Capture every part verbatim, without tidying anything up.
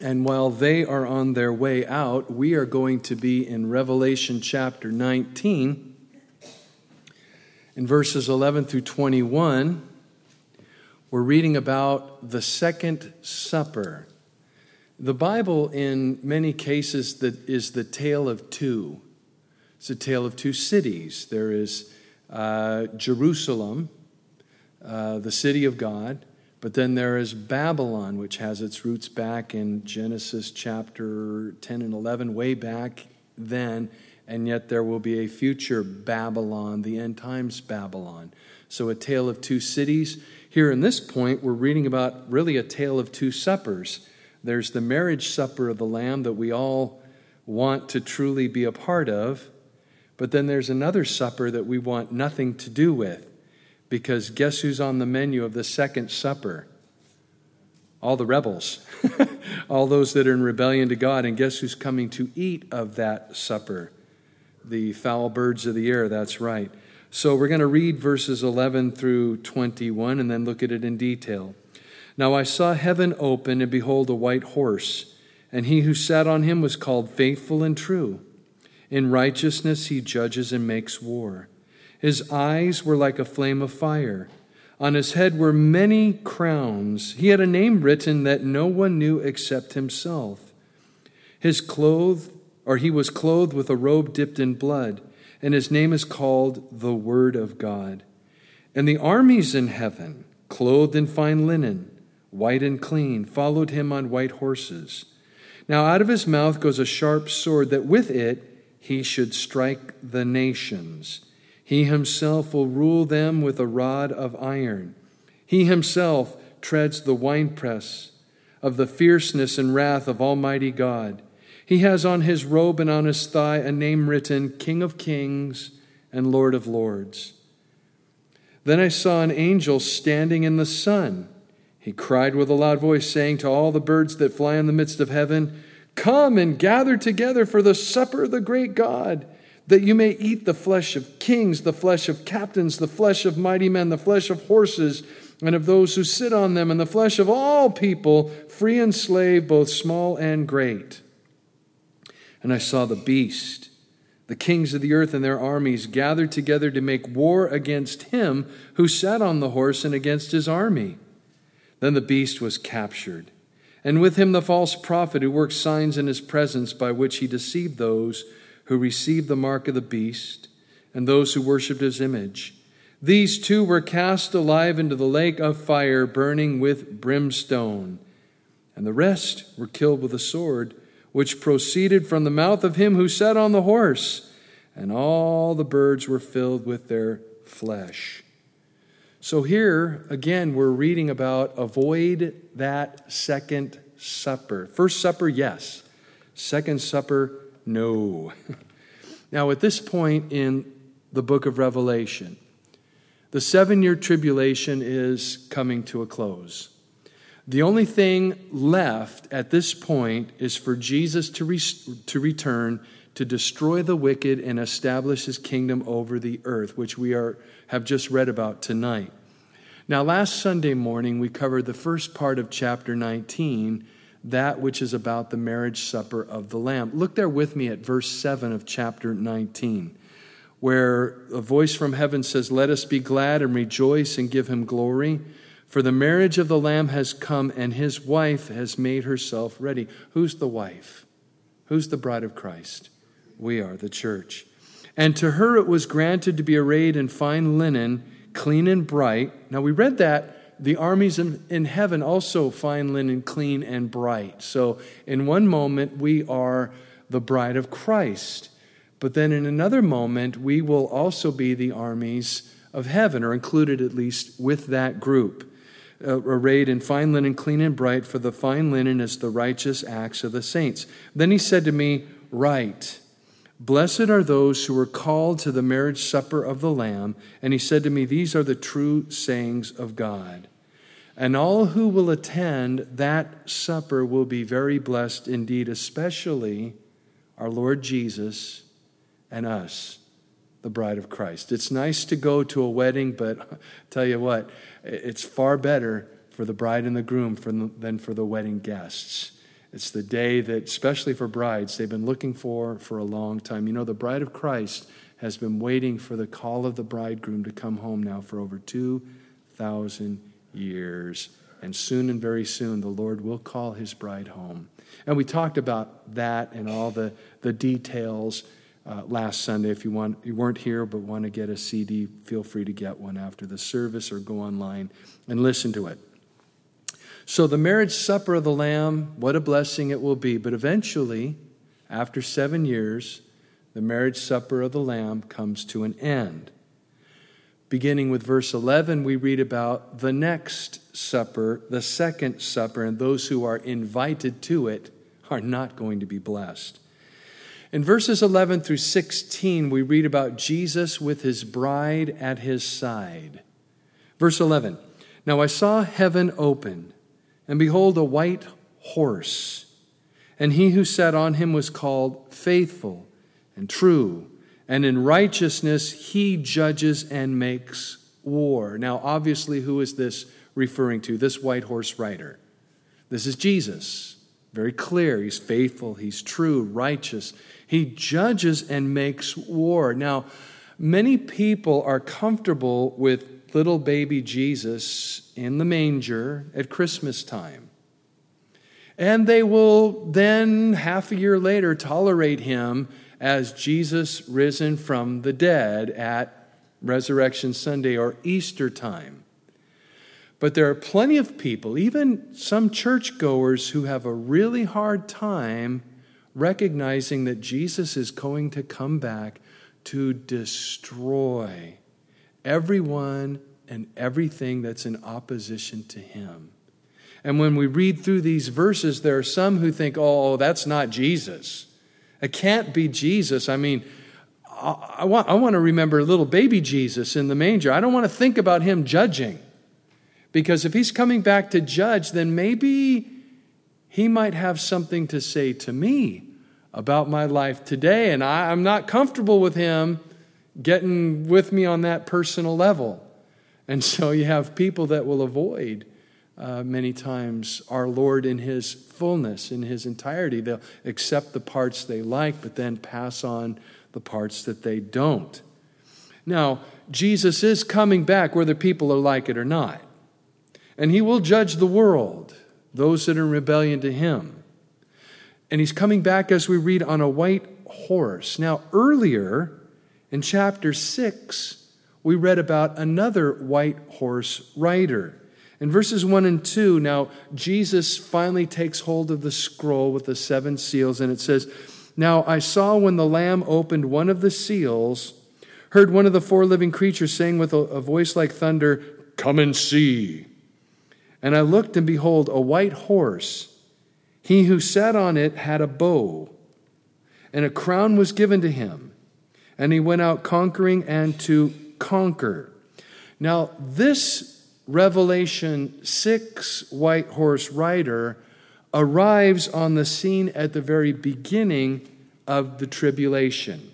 And while they are on their way out, we are going to be in Revelation chapter nineteen, in verses eleven through twenty-one. We're reading about the Second Supper. The Bible, in many cases, that is the tale of two. It's a tale of two cities. There is uh, Jerusalem, uh, the city of God, but then there is Babylon, which has its roots back in Genesis chapter ten and eleven, way back then, and yet there will be a future Babylon, the end times Babylon. So a tale of two cities. Here in this point, we're reading about really a tale of two suppers. There's the marriage supper of the Lamb that we all want to truly be a part of, but then there's another supper that we want nothing to do with, because guess who's on the menu of the second supper? All the rebels, all those that are in rebellion to God, and guess who's coming to eat of that supper? The foul birds of the air, that's right. So we're going to read verses eleven through twenty-one and then look at it in detail. Now I saw heaven open, and behold, a white horse, and he who sat on him was called Faithful and True. In righteousness he judges and makes war. His eyes were like a flame of fire. On his head were many crowns. He had a name written that no one knew except himself. His clothes, or he was clothed with a robe dipped in blood, and his name is called the Word of God. And the armies in heaven, clothed in fine linen, white and clean, followed him on white horses. Now out of his mouth goes a sharp sword, that with it he should strike the nations. He himself will rule them with a rod of iron. He himself treads the winepress of the fierceness and wrath of Almighty God. He has on his robe and on his thigh a name written, King of Kings and Lord of Lords. Then I saw an angel standing in the sun. He cried with a loud voice, saying to all the birds that fly in the midst of heaven, Come and gather together for the supper of the great God, that you may eat the flesh of kings, the flesh of captains, the flesh of mighty men, the flesh of horses, and of those who sit on them, and the flesh of all people, free and slave, both small and great. And I saw the beast, the kings of the earth and their armies, gathered together to make war against him who sat on the horse and against his army. Then the beast was captured, and with him the false prophet who worked signs in his presence, by which he deceived those who received the mark of the beast and those who worshipped his image. These two were cast alive into the lake of fire, burning with brimstone. And the rest were killed with a sword, which proceeded from the mouth of him who sat on the horse, and all the birds were filled with their flesh. So here, again, we're reading about avoid that second supper. First supper, yes. Second supper, no. Now, at this point in the book of Revelation, the seven-year tribulation is coming to a close. The only thing left at this point is for Jesus to, re- to return to destroy the wicked and establish his kingdom over the earth, which we are have just read about tonight. Now, last Sunday morning, we covered the first part of chapter nineteen, that which is about the marriage supper of the Lamb. Look there with me at verse seven of chapter nineteen, where a voice from heaven says, Let us be glad and rejoice and give him glory, for the marriage of the Lamb has come, and his wife has made herself ready. Who's the wife? Who's the bride of Christ? We are, the church. And to her it was granted to be arrayed in fine linen, clean and bright. Now we read that the armies in, in heaven also fine linen, clean and bright. So in one moment we are the bride of Christ. But then in another moment we will also be the armies of heaven, or included at least with that group. Uh, arrayed in fine linen, clean and bright, for the fine linen is the righteous acts of the saints. Then he said to me, Write, blessed are those who are called to the marriage supper of the Lamb. And he said to me, These are the true sayings of God. And all who will attend that supper will be very blessed indeed, especially our Lord Jesus and us, the bride of Christ. It's nice to go to a wedding, but I'll tell you what, it's far better for the bride and the groom than for the wedding guests. It's the day that, especially for brides, they've been looking for for a long time. You know, the bride of Christ has been waiting for the call of the bridegroom to come home now for over two thousand years. And soon and very soon, the Lord will call his bride home. And we talked about that and all the, the details uh, last Sunday. If you want, you weren't here but want to get a C D, feel free to get one after the service or go online and listen to it. So the marriage supper of the Lamb, what a blessing it will be. But eventually, after seven years, the marriage supper of the Lamb comes to an end. Beginning with verse eleven, we read about the next supper, the second supper, and those who are invited to it are not going to be blessed. In verses eleven through sixteen, we read about Jesus with his bride at his side. Verse eleven, "Now I saw heaven opened, and behold, a white horse, and he who sat on him was called Faithful and True, and in righteousness he judges and makes war." Now, obviously, who is this referring to? This white horse rider. This is Jesus. Very clear. He's faithful. He's true, righteous. He judges and makes war. Now, many people are comfortable with little baby Jesus in the manger at Christmas time. And they will then, half a year later, tolerate him as Jesus risen from the dead at Resurrection Sunday or Easter time. But there are plenty of people, even some churchgoers, who have a really hard time recognizing that Jesus is going to come back to destroy everyone and everything that's in opposition to him. And when we read through these verses, there are some who think, oh, that's not Jesus. It can't be Jesus. I mean, I, I, want, I want to remember little baby Jesus in the manger. I don't want to think about him judging. Because if he's coming back to judge, then maybe he might have something to say to me about my life today. And I, I'm not comfortable with him getting with me on that personal level. And so you have people that will avoid uh, many times our Lord in his fullness, in his entirety. They'll accept the parts they like, but then pass on the parts that they don't. Now, Jesus is coming back whether people are like it or not. And he will judge the world, those that are in rebellion to him. And he's coming back, as we read, on a white horse. Now, earlier in chapter six, we read about another white horse rider. In verses one and two, now Jesus finally takes hold of the scroll with the seven seals, and it says, "Now I saw when the Lamb opened one of the seals, heard one of the four living creatures saying with a, a voice like thunder, 'Come and see.' And I looked, and behold, a white horse. He who sat on it had a bow, and a crown was given to him. And he went out conquering and to conquer." Now, this Revelation six white horse rider arrives on the scene at the very beginning of the tribulation.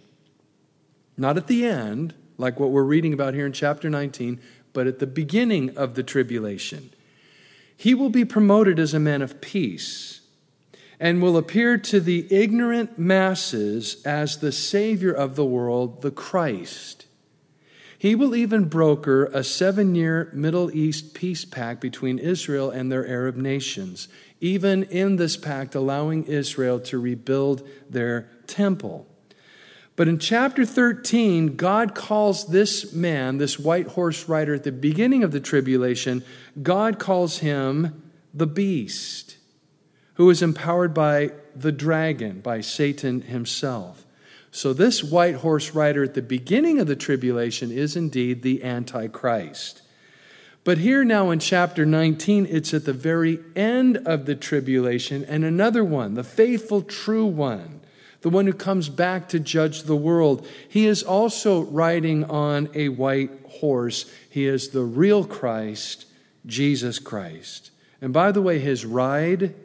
Not at the end, like what we're reading about here in chapter nineteen, but at the beginning of the tribulation. He will be promoted as a man of peace and will appear to the ignorant masses as the Savior of the world, the Christ. He will even broker a seven-year Middle East peace pact between Israel and their Arab nations, even in this pact allowing Israel to rebuild their temple. But in chapter thirteen, God calls this man, this white horse rider at the beginning of the tribulation, God calls him the beast, who is empowered by the dragon, by Satan himself. So this white horse rider at the beginning of the tribulation is indeed the Antichrist. But here now in chapter nineteen, it's at the very end of the tribulation, and another one, the faithful true one, the one who comes back to judge the world. He is also riding on a white horse. He is the real Christ, Jesus Christ. And by the way, his ride,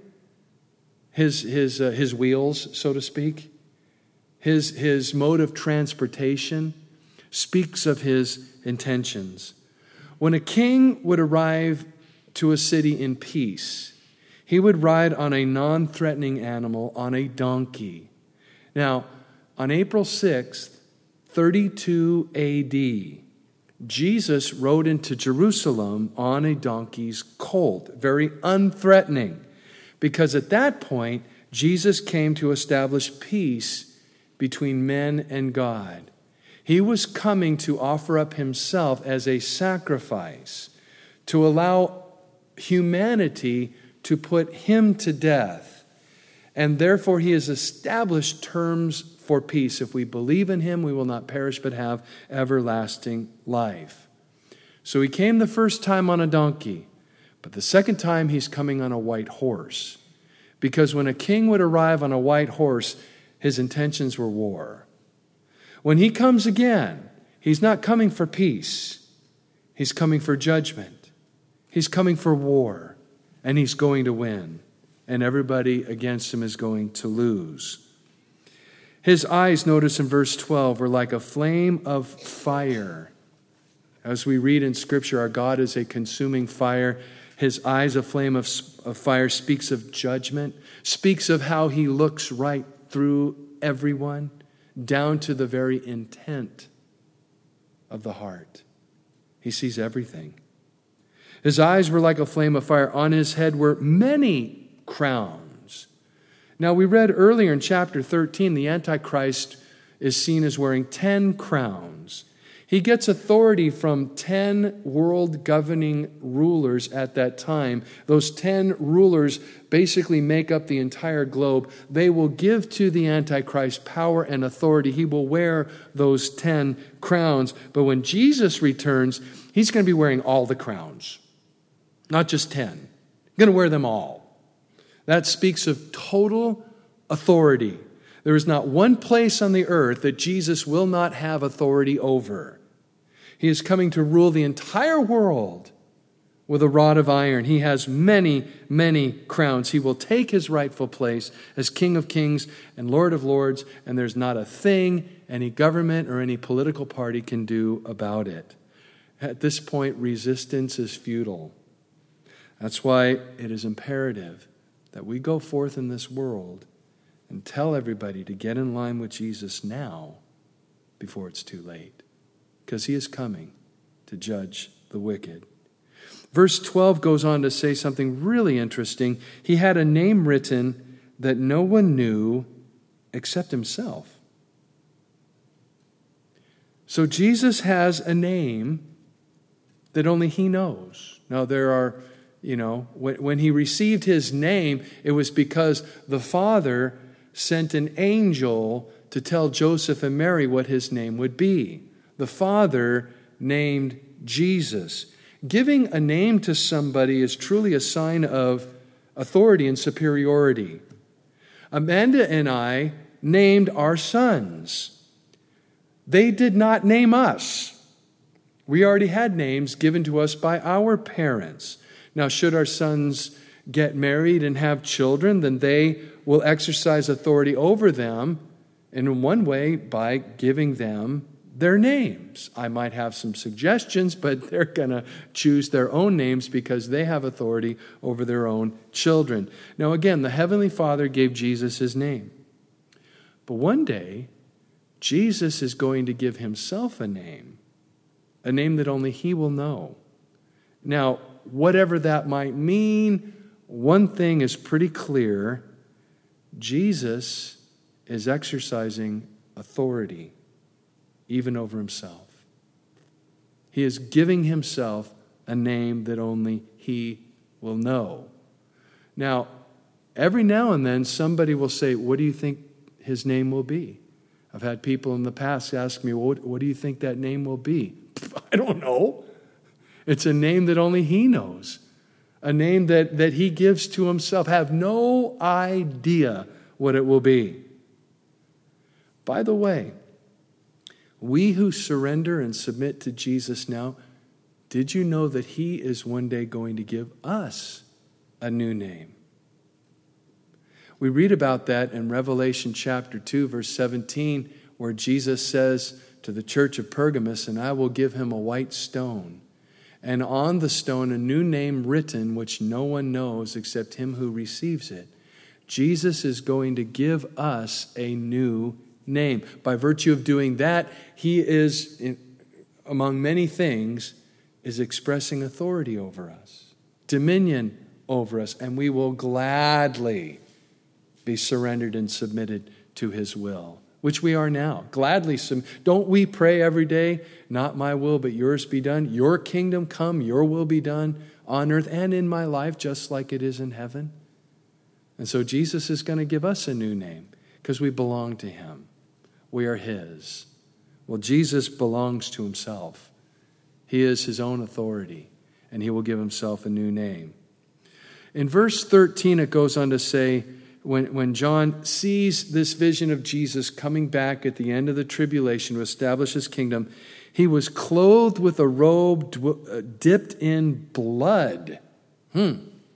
his his uh, his wheels, so to speak, his his mode of transportation speaks of his intentions. When a king would arrive to a city in peace, He would ride on a non-threatening animal, on a donkey. Now, on April sixth, thirty-two A D, Jesus rode into Jerusalem on a donkey's colt, very unthreatening, because at that point, Jesus came to establish peace between men and God. He was coming to offer up himself as a sacrifice, to allow humanity to put him to death. And therefore he has established terms for peace. If we believe in him, we will not perish but have everlasting life. So he came the first time on a donkey, but the second time he's coming on a white horse. Because when a king would arrive on a white horse, his intentions were war. When he comes again, he's not coming for peace. He's coming for judgment. He's coming for war. And he's going to win. And everybody against him is going to lose. His eyes, notice in verse twelve, were like a flame of fire. As we read in Scripture, our God is a consuming fire. His eyes, a flame of, of fire, speaks of judgment, speaks of how he looks right through everyone, down to the very intent of the heart. He sees everything. His eyes were like a flame of fire. On his head were many crowns. Now, we read earlier in chapter thirteen, the Antichrist is seen as wearing ten crowns. He gets authority from ten world governing rulers at that time. Those ten rulers basically make up the entire globe. They will give to the Antichrist power and authority. He will wear those ten crowns. But when Jesus returns, he's going to be wearing all the crowns, not just ten. He's going to wear them all. That speaks of total authority. There is not one place on the earth that Jesus will not have authority over. He is coming to rule the entire world with a rod of iron. He has many, many crowns. He will take his rightful place as King of Kings and Lord of Lords, and there's not a thing any government or any political party can do about it. At this point, resistance is futile. That's why it is imperative that we go forth in this world and tell everybody to get in line with Jesus now before it's too late. Because he is coming to judge the wicked. Verse twelve goes on to say something really interesting. He had a name written that no one knew except himself. So Jesus has a name that only he knows. Now there are, you know, when, when he received his name, it was because the Father sent an angel to tell Joseph and Mary what his name would be. The Father named Jesus. Giving a name to somebody is truly a sign of authority and superiority. Amanda and I named our sons. They did not name us. We already had names given to us by our parents. Now, should our sons get married and have children, then they will exercise authority over them, and in one way by giving them their names. I might have some suggestions, but they're going to choose their own names because they have authority over their own children. Now again, the Heavenly Father gave Jesus his name. But one day, Jesus is going to give himself a name, a name that only he will know. Now, whatever that might mean, one thing is pretty clear. Jesus is exercising authority even over himself. He is giving himself a name that only he will know. Now, every now and then somebody will say, what do you think his name will be? I've had people in the past ask me, what, what do you think that name will be? I don't know. It's a name that only he knows. A name that, that he gives to himself. I have no idea what it will be. By the way, we who surrender and submit to Jesus now, did you know that he is one day going to give us a new name? We read about that in Revelation chapter two, verse seventeen, where Jesus says to the church of Pergamos, and I will give him a white stone. and on the stone a new name written, which no one knows except him who receives it. Jesus is going to give us a new name. By virtue of doing that, he is, in, among many things, is expressing authority over us, dominion over us, and we will gladly be surrendered and submitted to his will, which we are now. Gladly, sub- don't we pray every day, not my will, but yours be done? Your kingdom come, your will be done on earth and in my life, just like it is in heaven. And so Jesus is going to give us a new name because we belong to him. We are his. Well, Jesus belongs to himself. He is his own authority, and he will give himself a new name. In verse thirteen, it goes on to say, when, when John sees this vision of Jesus coming back at the end of the tribulation to establish his kingdom, he was clothed with a robe dipped in blood. Hmm.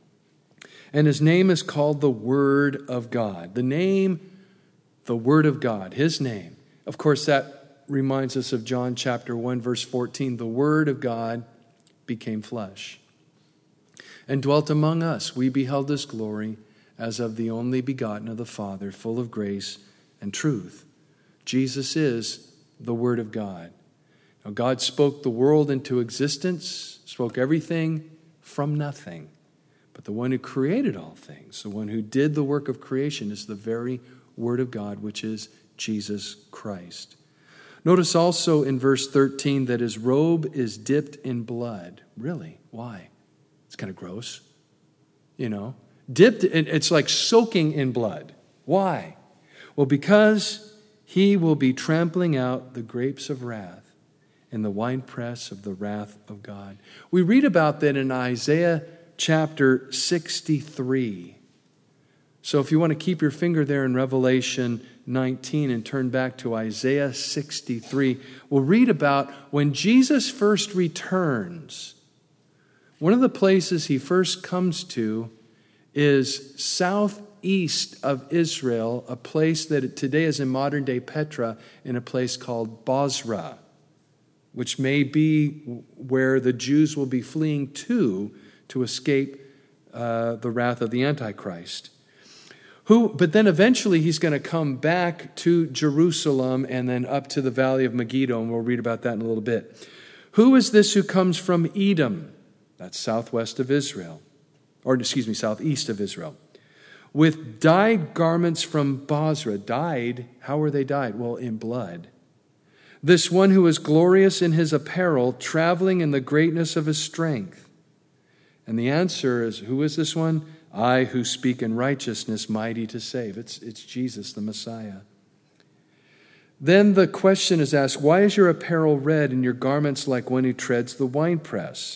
And his name is called the Word of God. The name, the Word of God, his name. Of course, that reminds us of John chapter one, verse fourteen. The Word of God became flesh and dwelt among us. We beheld his glory as of the only begotten of the Father, full of grace and truth. Jesus is the Word of God. Now, God spoke the world into existence, spoke everything from nothing. But the one who created all things, the one who did the work of creation, is the very Word of God, which is Jesus Christ. Notice also in verse thirteen that his robe is dipped in blood. Really? Why? It's kind of gross. You know? Dipped, it's like soaking in blood. Why? Well, because he will be trampling out the grapes of wrath in the winepress of the wrath of God. We read about that in Isaiah chapter sixty-three. So if you want to keep your finger there in Revelation nineteen and turn back to Isaiah sixty-three, we'll read about when Jesus first returns. One of the places he first comes to is southeast of Israel, a place that today is in modern-day Petra, in a place called Bozrah, which may be where the Jews will be fleeing to to escape uh, the wrath of the Antichrist. Who, but then eventually he's going to come back to Jerusalem and then up to the valley of Megiddo, and we'll read about that in a little bit. Who is this who comes from Edom? That's southwest of Israel. Or, excuse me, southeast of Israel. With dyed garments from Bozrah. Dyed, how were they dyed? Well, in blood. This one who is glorious in his apparel, traveling in the greatness of his strength. And the answer is, who is this one? I who speak in righteousness, mighty to save. It's, it's Jesus, the Messiah. Then the question is asked, why is your apparel red and your garments like one who treads the winepress?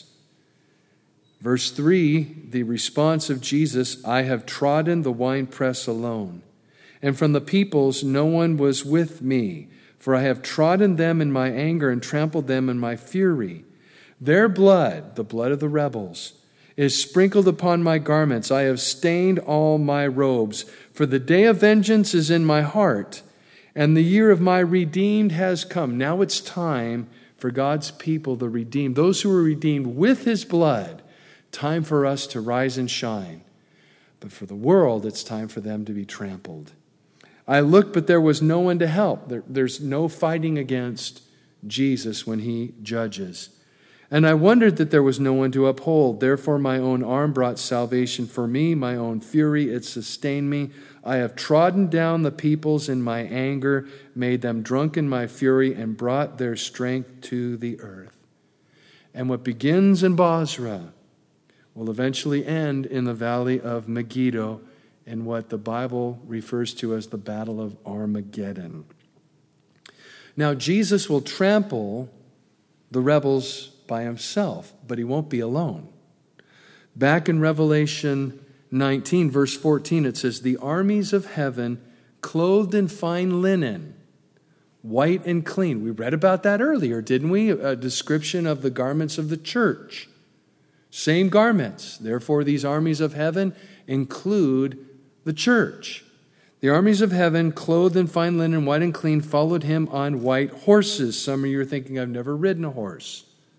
Verse three, the response of Jesus, I have trodden the winepress alone, and from the peoples no one was with me, for I have trodden them in my anger and trampled them in my fury. Their blood, the blood of the rebels, is sprinkled upon my garments. I have stained all my robes, for the day of vengeance is in my heart, and the year of my redeemed has come. Now it's time for God's people, the redeemed, those who were redeemed with his blood, time for us to rise and shine. But for the world, it's time for them to be trampled. I looked, but there was no one to help. There, there's no fighting against Jesus when he judges. And I wondered that there was no one to uphold. Therefore my own arm brought salvation for me. My own fury, it sustained me. I have trodden down the peoples in my anger, made them drunk in my fury, and brought their strength to the earth. And what begins in Bozrah will eventually end in the valley of Megiddo, in what the Bible refers to as the Battle of Armageddon. Now, Jesus will trample the rebels by himself, but he won't be alone. Back in Revelation nineteen, verse fourteen, it says, the armies of heaven, clothed in fine linen, white and clean. We read about that earlier, didn't we? A description of the garments of the church. Same garments. Therefore, these armies of heaven include the church. The armies of heaven, clothed in fine linen, white and clean, followed him on white horses. Some of you are thinking, I've never ridden a horse.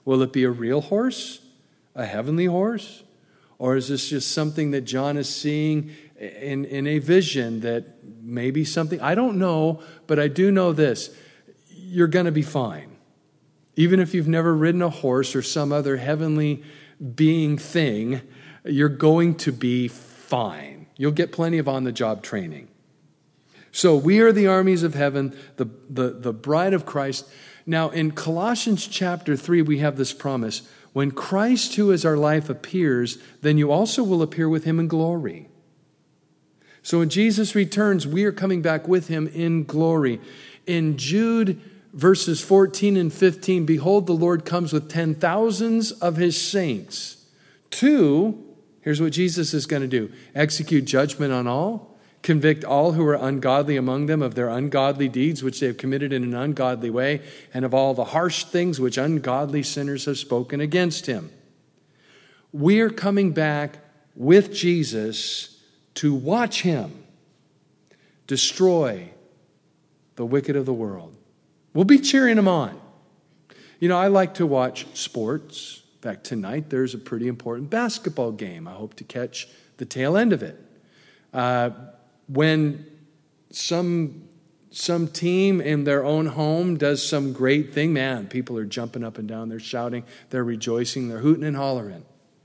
Will it be a real horse? A heavenly horse? Or is this just something that John is seeing in, in a vision that maybe something, I don't know, but I do know this. You're going to be fine. Even if you've never ridden a horse or some other heavenly being thing, you're going to be fine. You'll get plenty of on-the-job training. So we are the armies of heaven, the, the, the bride of Christ. Now in Colossians chapter three, we have this promise. When Christ, who is our life, appears, then you also will appear with him in glory. So when Jesus returns, we are coming back with him in glory. In Jude verses fourteen and fifteen, behold, the Lord comes with ten thousands of his saints to, here's what Jesus is going to do, execute judgment on all, convict all who are ungodly among them of their ungodly deeds which they have committed in an ungodly way, and of all the harsh things which ungodly sinners have spoken against him. We are coming back with Jesus to watch him destroy the wicked of the world. We'll be cheering him on. You know, I like to watch sports. In fact, tonight there's a pretty important basketball game. I hope to catch the tail end of it. Uh, when some some team in their own home does some great thing, man, people are jumping up and down, they're shouting, they're rejoicing, they're hooting and hollering.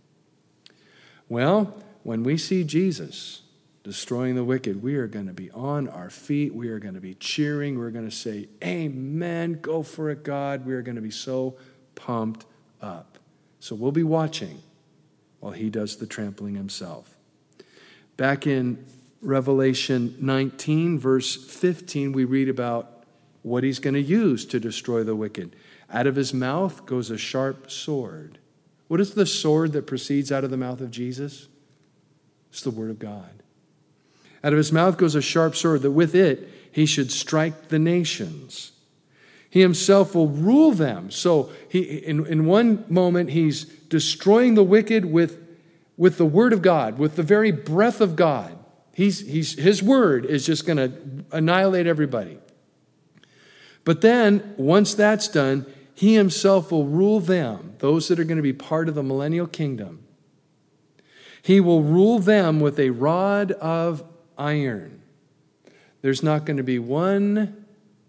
Well, when we see Jesus destroying the wicked, we are going to be on our feet. We are going to be cheering. We're going to say, amen, go for it, God. We are going to be so pumped up. So we'll be watching while he does the trampling himself. Back in Revelation nineteen, verse fifteen, we read about what he's going to use to destroy the wicked. Out of his mouth goes a sharp sword. What is the sword that proceeds out of the mouth of Jesus? It's the word of God. Out of his mouth goes a sharp sword, that with it he should strike the nations. He himself will rule them. So he, in, in one moment, he's destroying the wicked with, with the word of God, with the very breath of God. He's, he's, his word is just going to annihilate everybody. But then, once that's done, he himself will rule them, those that are going to be part of the millennial kingdom. He will rule them with a rod of iron. There's not going to be one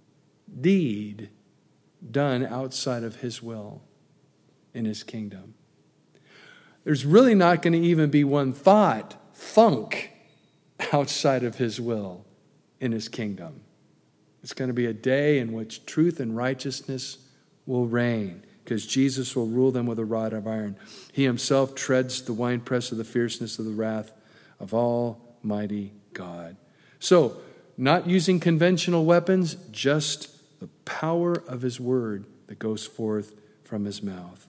deed done outside of his will in his kingdom. There's really not going to even be one thought, thunk, outside of his will in his kingdom. It's going to be a day in which truth and righteousness will reign, because Jesus will rule them with a rod of iron. He himself treads the winepress of the fierceness of the wrath of Almighty God. So, not using conventional weapons, just the power of his word that goes forth from his mouth.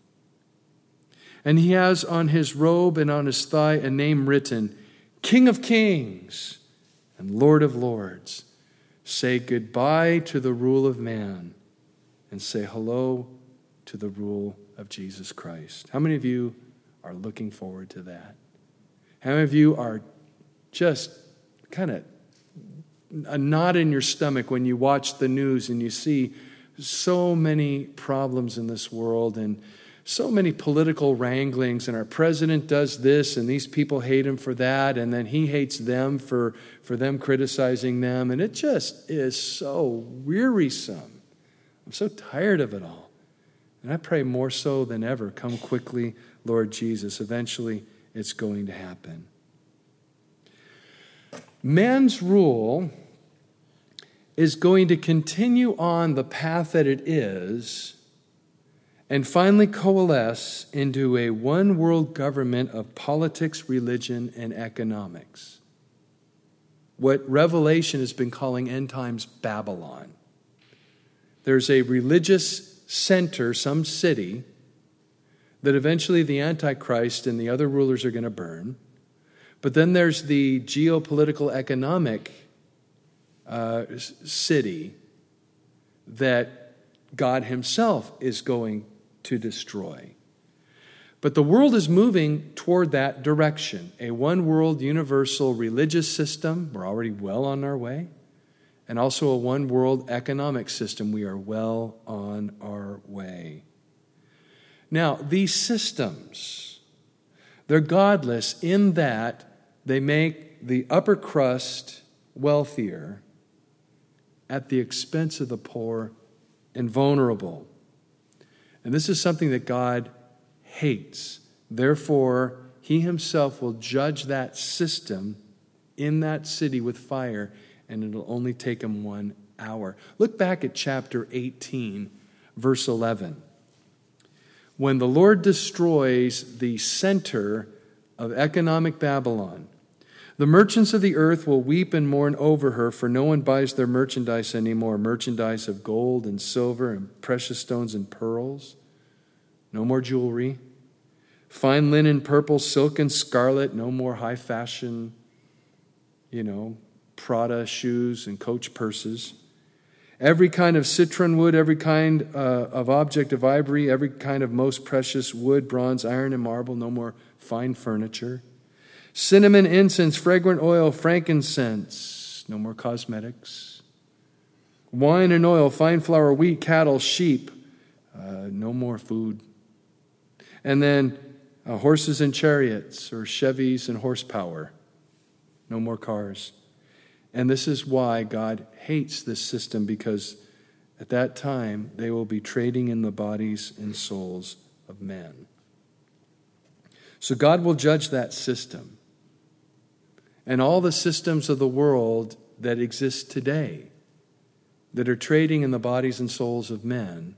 And he has on his robe and on his thigh a name written, King of Kings and Lord of Lords. Say goodbye to the rule of man and say hello to the rule of Jesus Christ. How many of you are looking forward to that? How many of you are just kind of a knot in your stomach when you watch the news and you see so many problems in this world and so many political wranglings, and our president does this and these people hate him for that, and then he hates them for, for them criticizing them, and it just is so wearisome. I'm so tired of it all. And I pray more so than ever, come quickly, Lord Jesus. Eventually, it's going to happen. Man's rule is going to continue on the path that it is and finally coalesce into a one-world government of politics, religion, and economics. What Revelation has been calling end times Babylon. There's a religious center, some city, that eventually the Antichrist and the other rulers are going to burn. But then there's the geopolitical economic uh, city that God himself is going to destroy. But the world is moving toward that direction. A one-world universal religious system, we're already well on our way, and also a one-world economic system, we are well on our way. Now, these systems, they're godless in that they make the upper crust wealthier at the expense of the poor and vulnerable. And this is something that God hates. Therefore, he himself will judge that system in that city with fire, and it'll only take him one hour. Look back at chapter eighteen, verse eleven. When the Lord destroys the center of economic Babylon, the merchants of the earth will weep and mourn over her, for no one buys their merchandise anymore, merchandise of gold and silver and precious stones and pearls. No more jewelry. Fine linen, purple, silk, and scarlet. No more high fashion, you know, Prada shoes and Coach purses. Every kind of citron wood, every kind uh, of object of ivory, every kind of most precious wood, bronze, iron, and marble. No more fine furniture. Cinnamon, incense, fragrant oil, frankincense. No more cosmetics. Wine and oil, fine flour, wheat, cattle, sheep. Uh, no more food. And then uh, horses and chariots, or Chevys and horsepower. No more cars. And this is why God hates this system, because at that time they will be trading in the bodies and souls of men. So God will judge that system and all the systems of the world that exist today that are trading in the bodies and souls of men,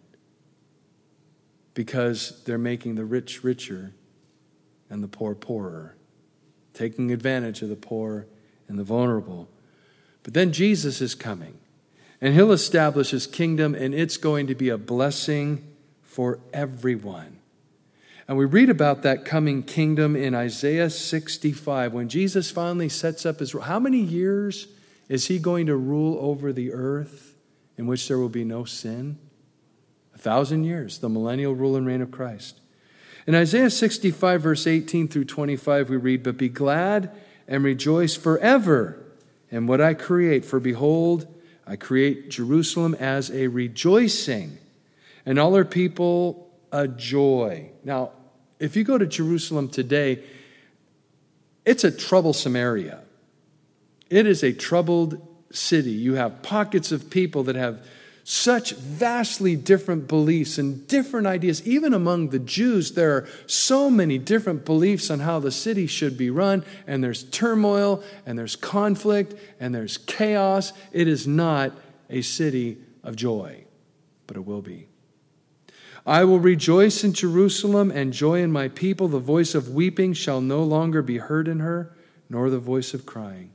because they're making the rich richer and the poor poorer, taking advantage of the poor and the vulnerable. But then Jesus is coming, and he'll establish his kingdom, and it's going to be a blessing for everyone. And we read about that coming kingdom in Isaiah sixty-five, when Jesus finally sets up his rule. How many years is he going to rule over the earth in which there will be no sin? A thousand years, the millennial rule and reign of Christ. In Isaiah sixty-five, verse eighteen through twenty-five, we read, "But be glad and rejoice forever in what I create. For behold, I create Jerusalem as a rejoicing, and all her people a joy." Now, if you go to Jerusalem today, it's a troublesome area. It is a troubled city. You have pockets of people that have such vastly different beliefs and different ideas. Even among the Jews, there are so many different beliefs on how the city should be run, and there's turmoil, and there's conflict, and there's chaos. It is not a city of joy, but it will be. "I will rejoice in Jerusalem and joy in my people. The voice of weeping shall no longer be heard in her, nor the voice of crying."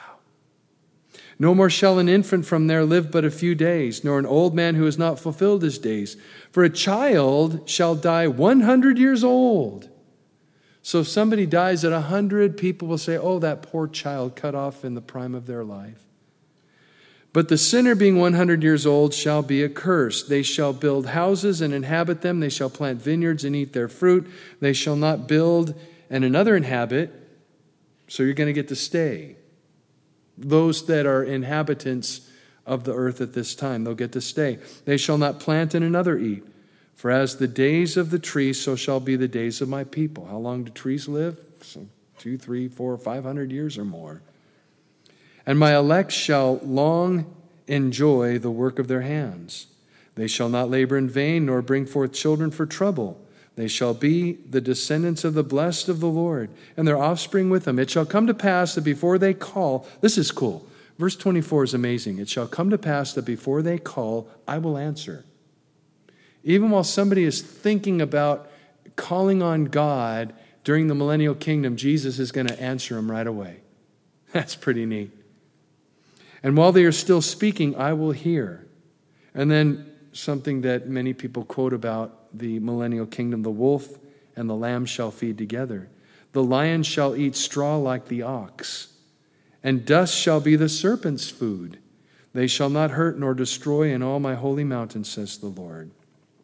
"No more shall an infant from there live but a few days, nor an old man who has not fulfilled his days. For a child shall die one hundred years old." So if somebody dies at one hundred, people will say, "Oh, that poor child cut off in the prime of their life." "But the sinner being one hundred years old shall be accursed. They shall build houses and inhabit them. They shall plant vineyards and eat their fruit. They shall not build and another inhabit." So you're going to get to stay. Those that are inhabitants of the earth at this time, they'll get to stay. "They shall not plant and another eat. For as the days of the tree, so shall be the days of my people." How long do trees live? So two, three, four, five hundred years or more. "And my elect shall long enjoy the work of their hands. They shall not labor in vain, nor bring forth children for trouble. They shall be the descendants of the blessed of the Lord, and their offspring with them. It shall come to pass that before they call," this is cool. Verse twenty-four is amazing. "It shall come to pass that before they call, I will answer." Even while somebody is thinking about calling on God during the millennial kingdom, Jesus is going to answer them right away. That's pretty neat. "And while they are still speaking, I will hear." And then something that many people quote about the millennial kingdom: "The wolf and the lamb shall feed together. The lion shall eat straw like the ox, and dust shall be the serpent's food. They shall not hurt nor destroy in all my holy mountain, says the Lord."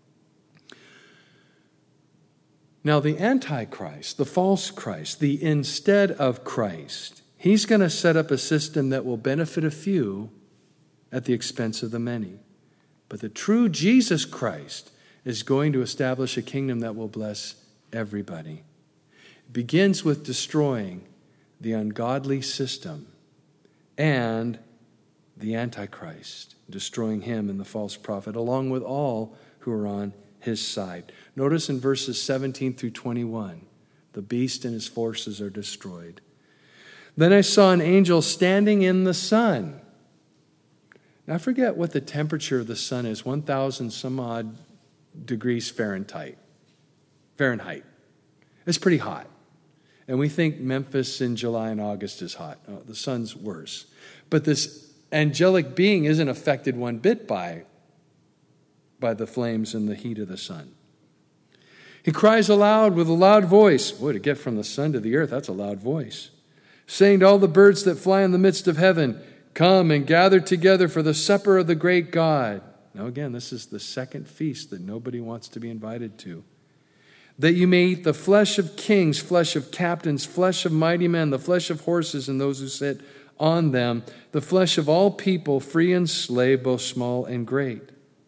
Now the Antichrist, the false Christ, the instead of Christ, he's going to set up a system that will benefit a few at the expense of the many. But the true Jesus Christ is going to establish a kingdom that will bless everybody. It begins with destroying the ungodly system and the Antichrist, destroying him and the false prophet, along with all who are on his side. Notice in verses seventeen through twenty-one, the beast and his forces are destroyed. Then I saw an angel standing in the sun. Now I forget what the temperature of the sun is, one thousand some odd degrees Fahrenheit. Fahrenheit. It's pretty hot. And we think Memphis in July and August is hot. Oh, the sun's worse. But this angelic being isn't affected one bit by, by the flames and the heat of the sun. He cries aloud with a loud voice. Boy, to get from the sun to the earth, that's a loud voice. Saying to all the birds that fly in the midst of heaven, come and gather together for the supper of the great God. Now again, this is the second feast that nobody wants to be invited to. That you may eat the flesh of kings, flesh of captains, flesh of mighty men, the flesh of horses and those who sit on them, the flesh of all people, free and slave, both small and great.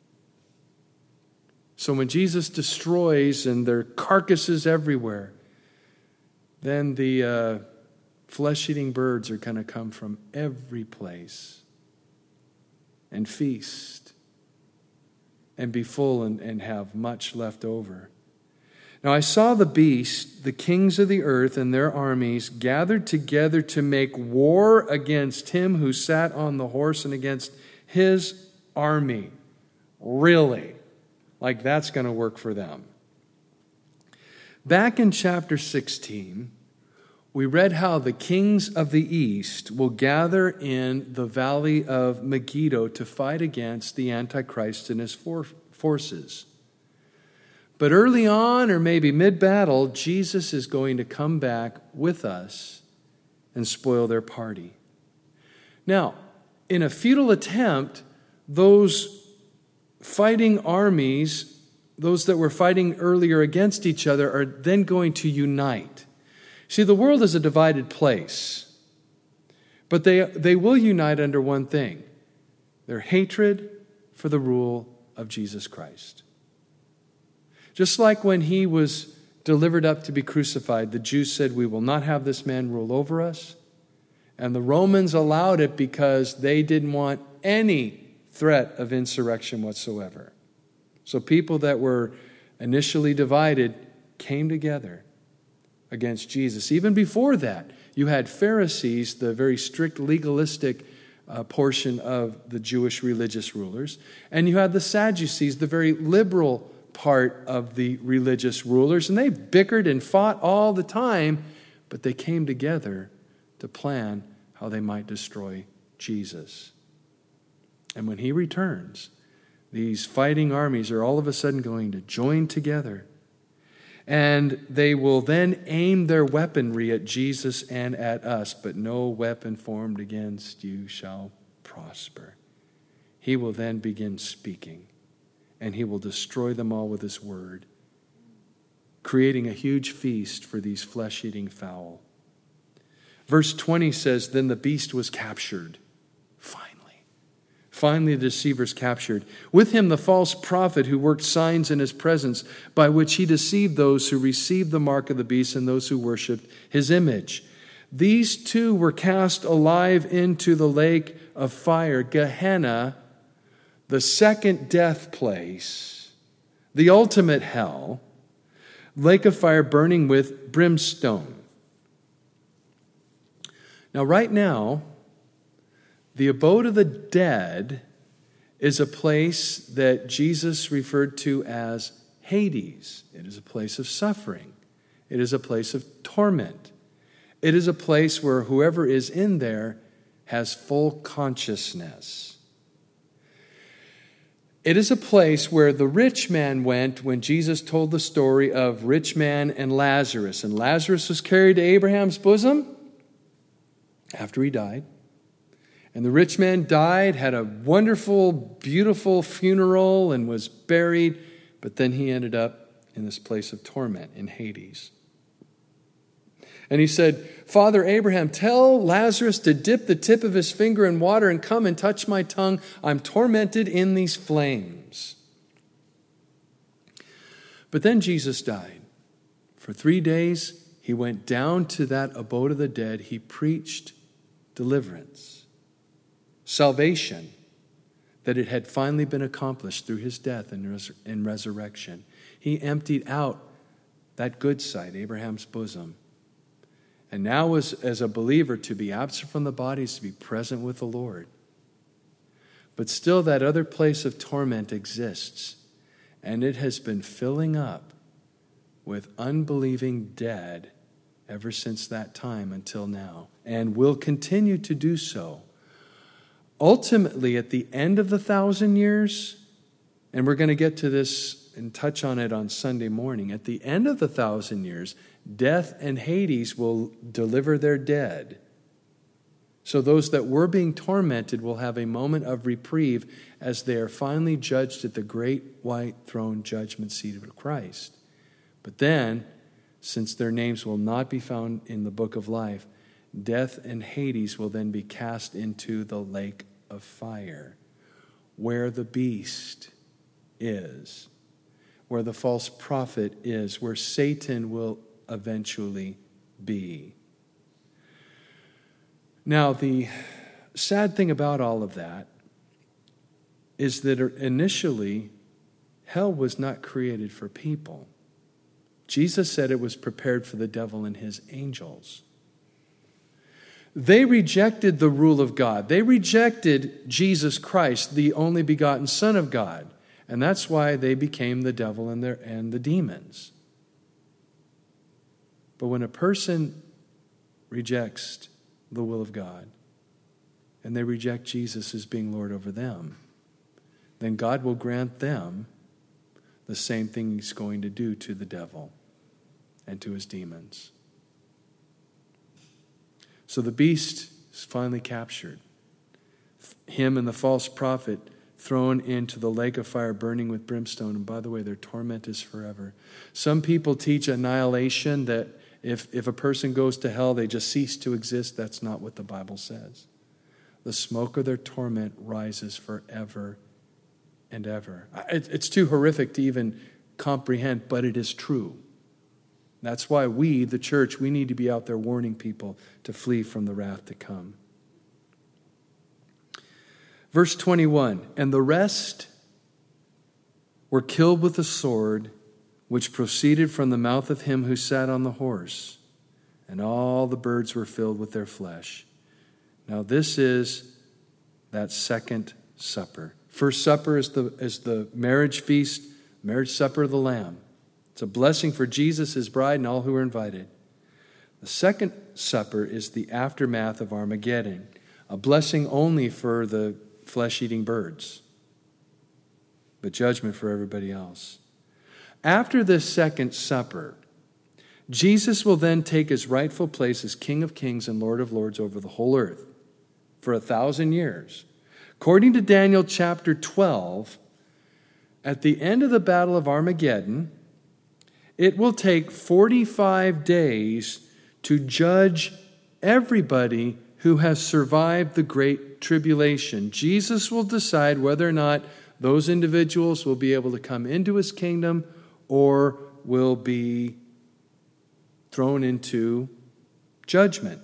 So when Jesus destroys and there are carcasses everywhere, then the uh, flesh-eating birds are going to come from every place and feast and be full and, and have much left over. Now I saw the beast, the kings of the earth and their armies gathered together to make war against him who sat on the horse and against his army. Really? Like that's going to work for them. Back in chapter sixteen, we read how the kings of the east will gather in the valley of Megiddo to fight against the Antichrist and his for- forces. But early on, or maybe mid-battle, Jesus is going to come back with us and spoil their party. Now, in a futile attempt, those fighting armies, those that were fighting earlier against each other, are then going to unite. See, the world is a divided place, but they, they will unite under one thing: their hatred for the rule of Jesus Christ. Just like when he was delivered up to be crucified, the Jews said, we will not have this man rule over us. And the Romans allowed it because they didn't want any threat of insurrection whatsoever. So people that were initially divided came together against Jesus. Even before that, you had Pharisees, the very strict legalistic uh, portion of the Jewish religious rulers, and you had the Sadducees, the very liberal part of the religious rulers, and they bickered and fought all the time, but they came together to plan how they might destroy Jesus. And when he returns, these fighting armies are all of a sudden going to join together, and they will then aim their weaponry at Jesus and at us, but no weapon formed against you shall prosper. He will then begin speaking, and he will destroy them all with his word, creating a huge feast for these flesh-eating fowl. Verse twenty says, then the beast was captured. Finally. Finally the deceiver's captured. With him the false prophet who worked signs in his presence, by which he deceived those who received the mark of the beast and those who worshipped his image. These two were cast alive into the lake of fire, Gehenna, the second death place, the ultimate hell, lake of fire burning with brimstone. Now, right now, the abode of the dead is a place that Jesus referred to as Hades. It is a place of suffering. It is a place of torment. It is a place where whoever is in there has full consciousness. It is a place where the rich man went when Jesus told the story of rich man and Lazarus. And Lazarus was carried to Abraham's bosom after he died. And the rich man died, had a wonderful, beautiful funeral, and was buried. But then he ended up in this place of torment in Hades. And he said, Father Abraham, tell Lazarus to dip the tip of his finger in water and come and touch my tongue. I'm tormented in these flames. But then Jesus died. For three days, he went down to that abode of the dead. He preached deliverance, salvation, that it had finally been accomplished through his death and, res- and resurrection. He emptied out that good side, Abraham's bosom. And now was, as a believer, to be absent from the body is to be present with the Lord. But still that other place of torment exists, and it has been filling up with unbelieving dead ever since that time until now, and will continue to do so. Ultimately, at the end of the thousand years, and we're going to get to this and touch on it on Sunday morning, at the end of the thousand years, death and Hades will deliver their dead. So those that were being tormented will have a moment of reprieve as they are finally judged at the great white throne judgment seat of Christ. But then, since their names will not be found in the book of life, death and Hades will then be cast into the lake of fire, where the beast is, where the false prophet is, where Satan will eventually be. Now, the sad thing about all of that is that initially, hell was not created for people. Jesus said it was prepared for the devil and his angels. They rejected the rule of God. They rejected Jesus Christ, the only begotten Son of God. And that's why they became the devil and, their, and the demons. But when a person rejects the will of God and they reject Jesus as being Lord over them, then God will grant them the same thing he's going to do to the devil and to his demons. So the beast is finally captured. Him and the false prophet thrown into the lake of fire burning with brimstone. And by the way, their torment is forever. Some people teach annihilation, that if, if a person goes to hell, they just cease to exist. That's not what the Bible says. The smoke of their torment rises forever and ever. It, it's too horrific to even comprehend, but it is true. That's why we, the church, we need to be out there warning people to flee from the wrath to come. Verse twenty-one, and the rest were killed with the sword which proceeded from the mouth of him who sat on the horse, and all the birds were filled with their flesh. Now this is that second supper. First supper is the, is the marriage feast, marriage supper of the Lamb. It's a blessing for Jesus, his bride, and all who are invited. The second supper is the aftermath of Armageddon, a blessing only for the flesh-eating birds, but judgment for everybody else. After this second supper, Jesus will then take his rightful place as King of Kings and Lord of Lords over the whole earth for a thousand years. According to Daniel chapter twelve, at the end of the Battle of Armageddon, it will take forty-five days to judge everybody who has survived the Great Tribulation. Jesus will decide whether or not those individuals will be able to come into his kingdom or will be thrown into judgment.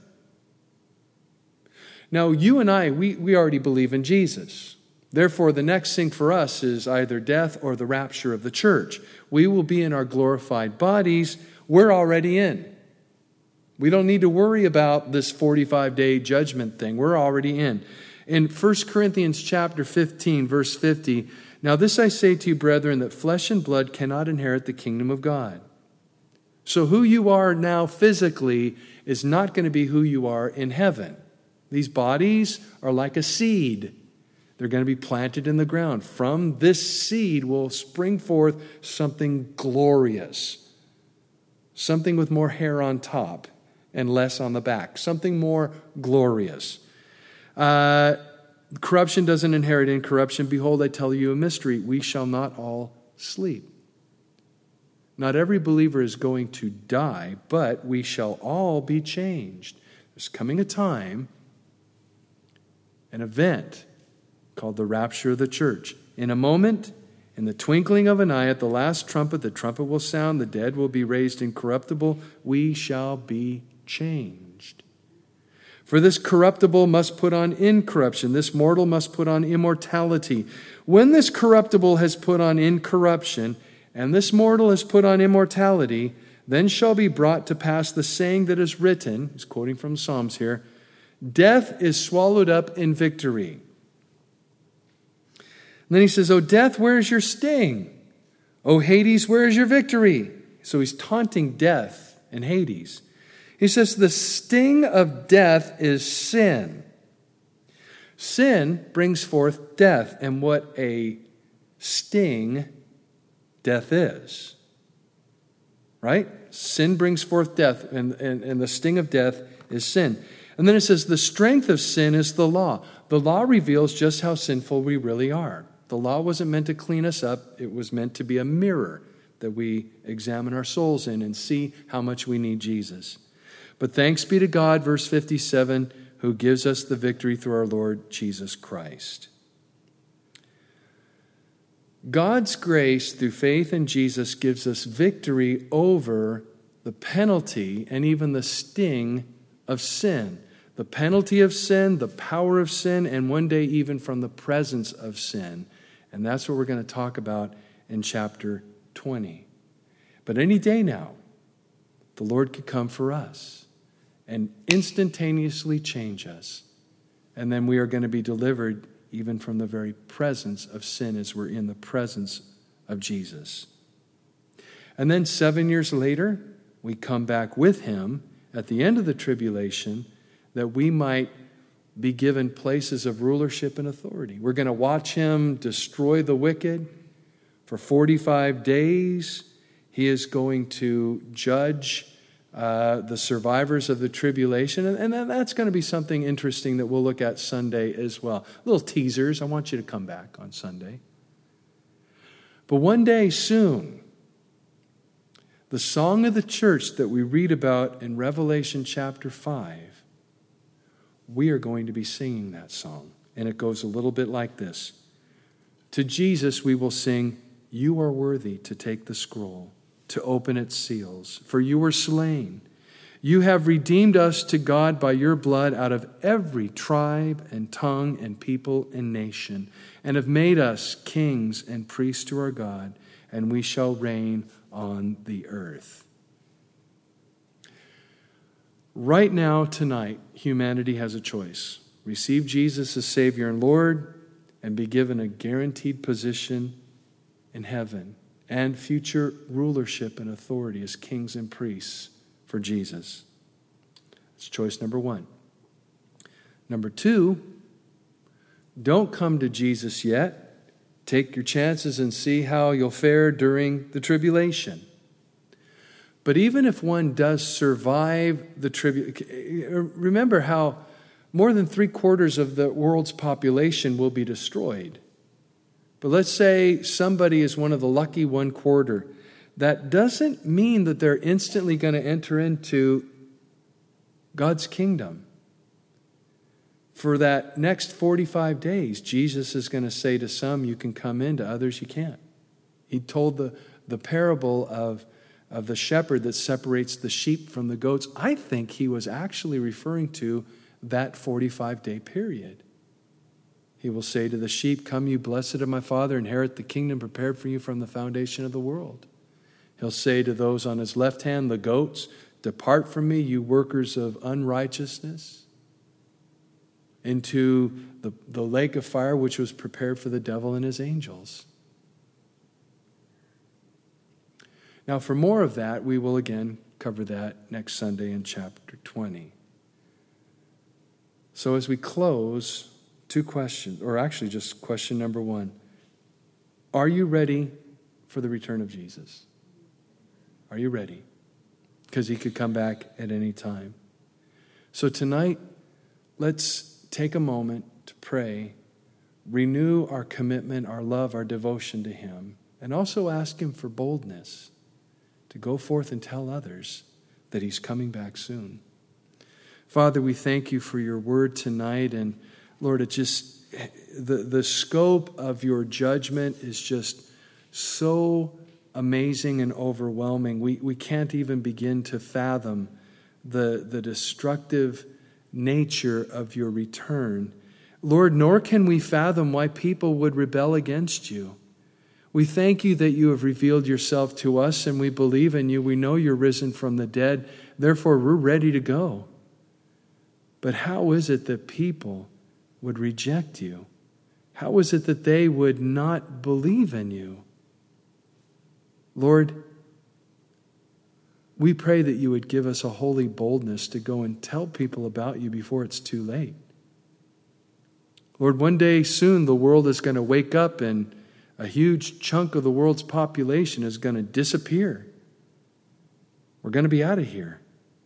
Now, you and I, we, we already believe in Jesus. Therefore, the next thing for us is either death or the rapture of the church. We will be in our glorified bodies. We're already in. We don't need to worry about this forty-five day judgment thing. We're already in. In First Corinthians chapter fifteen, verse fifty, now this I say to you, brethren, that flesh and blood cannot inherit the kingdom of God. So who you are now physically is not going to be who you are in heaven. These bodies are like a seed. They're going to be planted in the ground. From this seed will spring forth something glorious, something with more hair on top and less on the back, something more glorious. Uh, corruption doesn't inherit incorruption. Behold, I tell you a mystery. We shall not all sleep. Not every believer is going to die, but we shall all be changed. There's coming a time, an event called the rapture of the church. In a moment, In the twinkling of an eye, at the last trumpet, the trumpet will sound, the dead will be raised incorruptible, we shall be changed. For this corruptible must put on incorruption, this mortal must put on immortality. When this corruptible has put on incorruption, and this mortal has put on immortality, then shall be brought to pass the saying that is written, he's quoting from Psalms here, death is swallowed up in victory. And then he says, O death, where is your sting? O Hades, where is your victory? So he's taunting death and Hades. He says, the sting of death is sin. Sin brings forth death, and what a sting death is. Right? Sin brings forth death, and, and, and the sting of death is sin. And then it says, the strength of sin is the law. The law reveals just how sinful we really are. The law wasn't meant to clean us up. It was meant to be a mirror that we examine our souls in and see how much we need Jesus. But thanks be to God, verse fifty-seven, who gives us the victory through our Lord Jesus Christ. God's grace through faith in Jesus gives us victory over the penalty and even the sting of sin. The penalty of sin, the power of sin, and one day even from the presence of sin. And that's what we're going to talk about in chapter twenty. But any day now, the Lord could come for us and instantaneously change us. And then we are going to be delivered even from the very presence of sin as we're in the presence of Jesus. And then seven years later, we come back with him at the end of the tribulation that we might be given places of rulership and authority. We're going to watch him destroy the wicked for forty-five days. He is going to judge uh, the survivors of the tribulation. And, and that's going to be something interesting that we'll look at Sunday as well. Little teasers. I want you to come back on Sunday. But one day soon, the song of the church that we read about in Revelation chapter five, we are going to be singing that song. And it goes a little bit like this. To Jesus we will sing, you are worthy to take the scroll, to open its seals, for you were slain. You have redeemed us to God by your blood out of every tribe and tongue and people and nation, and have made us kings and priests to our God, and we shall reign on the earth. Right now, tonight, humanity has a choice. Receive Jesus as Savior and Lord and be given a guaranteed position in heaven and future rulership and authority as kings and priests for Jesus. That's choice number one. Number two, don't come to Jesus yet. Take your chances and see how you'll fare during the tribulation. But even if one does survive the tribulation, remember how more than three quarters of the world's population will be destroyed. But let's say somebody is one of the lucky one quarter. That doesn't mean that they're instantly going to enter into God's kingdom. For that next forty-five days, Jesus is going to say to some, you can come in, to others you can't. He told the, the parable of of the shepherd that separates the sheep from the goats. I think he was actually referring to that forty-five day period. He will say to the sheep, come you blessed of my Father, inherit the kingdom prepared for you from the foundation of the world. He'll say to those on his left hand, the goats, depart from me, you workers of unrighteousness, into the, the lake of fire which was prepared for the devil and his angels. Now, for more of that, we will again cover that next Sunday in chapter twenty. So as we close, two questions, or actually just question number one. Are you ready for the return of Jesus? Are you ready? Because he could come back at any time. So tonight, let's take a moment to pray, renew our commitment, our love, our devotion to him, and also ask him for boldness to go forth and tell others that he's coming back soon. Father, we thank you for your word tonight. And Lord, it just, the, the scope of your judgment is just so amazing and overwhelming. We, we can't even begin to fathom the, the destructive nature of your return. Lord, nor can we fathom why people would rebel against you. We thank you that you have revealed yourself to us, and we believe in you. We know you're risen from the dead. Therefore, we're ready to go. But how is it that people would reject you? How is it that they would not believe in you? Lord, we pray that you would give us a holy boldness to go and tell people about you before it's too late. Lord, one day soon the world is going to wake up and a huge chunk of the world's population is going to disappear. We're going to be out of here.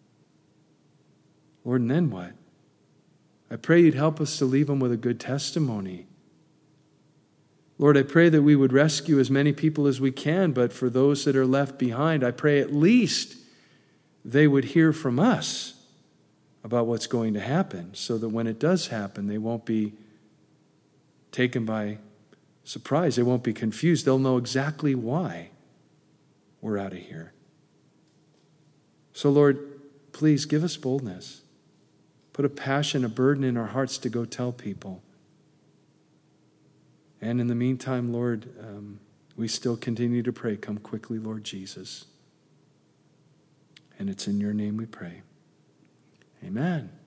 Lord, and then what? I pray you'd help us to leave them with a good testimony. Lord, I pray that we would rescue as many people as we can, but for those that are left behind, I pray at least they would hear from us about what's going to happen, so that when it does happen, they won't be taken by surprise. They won't be confused. They'll know exactly why we're out of here. So, Lord, please give us boldness. Put a passion, a burden in our hearts to go tell people. And in the meantime, Lord, um, we still continue to pray, come quickly, Lord Jesus. And it's in your name we pray. Amen.